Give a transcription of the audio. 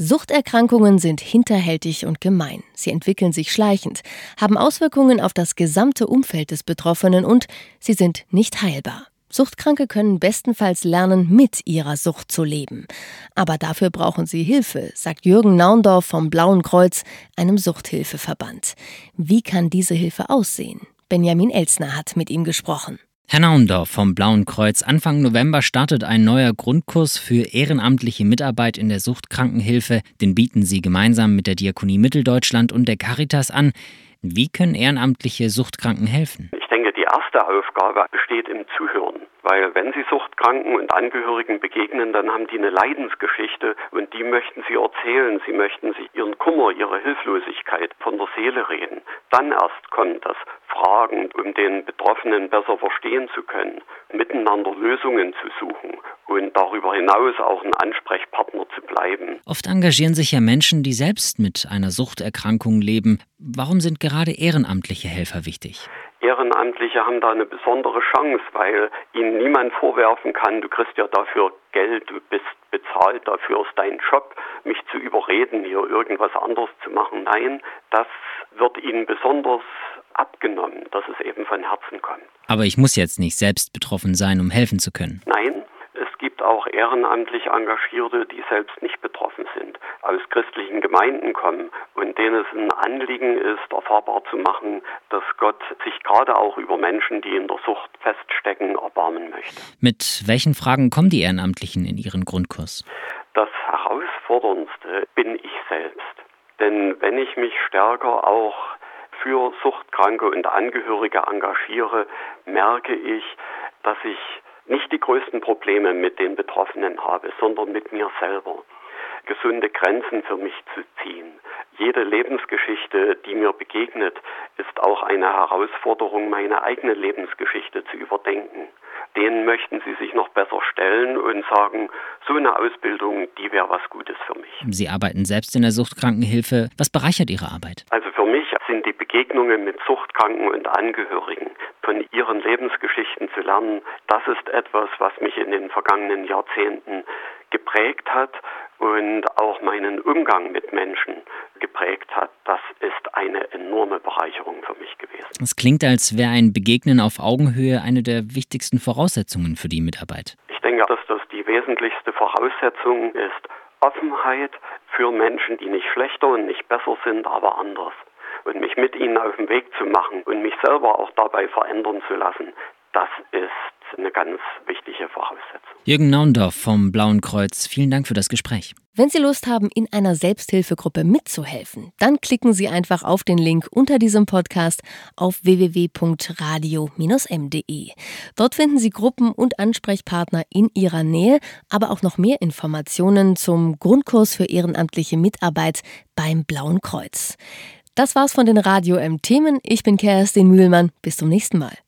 Suchterkrankungen sind hinterhältig und gemein. Sie entwickeln sich schleichend, haben Auswirkungen auf das gesamte Umfeld des Betroffenen und sie sind nicht heilbar. Suchtkranke können bestenfalls lernen, mit ihrer Sucht zu leben. Aber dafür brauchen sie Hilfe, sagt Jürgen Naundorf vom Blauen Kreuz, einem Suchthilfeverband. Wie kann diese Hilfe aussehen? Benjamin Elstner hat mit ihm gesprochen. Herr Naundorf vom Blauen Kreuz, Anfang November startet ein neuer Grundkurs für ehrenamtliche Mitarbeit in der Suchtkrankenhilfe. Den bieten Sie gemeinsam mit der Diakonie Mitteldeutschland und der Caritas an. Wie können ehrenamtliche Suchtkranken helfen? Ich denke, die erste Aufgabe besteht im Zuhören. Weil wenn Sie Suchtkranken und Angehörigen begegnen, dann haben die eine Leidensgeschichte und die möchten Sie erzählen. Sie möchten sich ihren Kummer, ihre Hilflosigkeit von der Seele reden. Dann erst kommt das Fragen, um den Betroffenen besser verstehen zu können, miteinander Lösungen zu suchen und darüber hinaus auch ein Ansprechpartner zu bleiben. Oft engagieren sich ja Menschen, die selbst mit einer Suchterkrankung leben. Warum sind gerade ehrenamtliche Helfer wichtig? Ehrenamtliche haben da eine besondere Chance, weil ihnen niemand vorwerfen kann, du kriegst ja dafür Geld, du bist bezahlt, dafür ist dein Job, mich zu überreden, hier irgendwas anderes zu machen. Nein, das wird ihnen besonders abgenommen, dass es eben von Herzen kommt. Aber ich muss jetzt nicht selbst betroffen sein, um helfen zu können. Nein, es gibt auch ehrenamtlich Engagierte, die selbst nicht betroffen sind, aus christlichen Gemeinden kommen und denen es ein Anliegen ist, erfahrbar zu machen, dass Gott sich gerade auch über Menschen, die in der Sucht feststecken, erbarmen möchte. Mit welchen Fragen kommen die Ehrenamtlichen in Ihren Grundkurs? Das Herausforderndste bin ich selbst. Denn wenn ich mich stärker auch für Suchtkranke und Angehörige engagiere, merke ich, dass ich nicht die größten Probleme mit den Betroffenen habe, sondern mit mir selber. Gesunde Grenzen für mich zu ziehen. Jede Lebensgeschichte, die mir begegnet, ist auch eine Herausforderung, meine eigene Lebensgeschichte zu überdenken. Denen möchten Sie sich noch besser stellen und sagen, so eine Ausbildung, die wäre was Gutes für mich. Sie arbeiten selbst in der Suchtkrankenhilfe. Was bereichert Ihre Arbeit? Also für mich sind die Begegnungen mit Suchtkranken und Angehörigen, von ihren Lebensgeschichten zu lernen, das ist etwas, was mich in den vergangenen Jahrzehnten geprägt hat und auch meinen Umgang mit Menschen geprägt hat. Das ist eine enorme Bereicherung für mich gewesen. Es klingt, als wäre ein Begegnen auf Augenhöhe eine der wichtigsten Voraussetzungen für die Mitarbeit. Ich denke, dass das die wesentlichste Voraussetzung ist. Offenheit für Menschen, die nicht schlechter und nicht besser sind, aber anders. Und mich mit ihnen auf den Weg zu machen und mich selber auch dabei verändern zu lassen, das ist eine ganz wichtige Voraussetzung. Jürgen Naundorf vom Blauen Kreuz, vielen Dank für das Gespräch. Wenn Sie Lust haben, in einer Selbsthilfegruppe mitzuhelfen, dann klicken Sie einfach auf den Link unter diesem Podcast auf www.radio-m.de. Dort finden Sie Gruppen und Ansprechpartner in Ihrer Nähe, aber auch noch mehr Informationen zum Grundkurs für ehrenamtliche Mitarbeit beim Blauen Kreuz. Das war's von den Radio-M-Themen. Ich bin Kerstin Mühlmann. Bis zum nächsten Mal.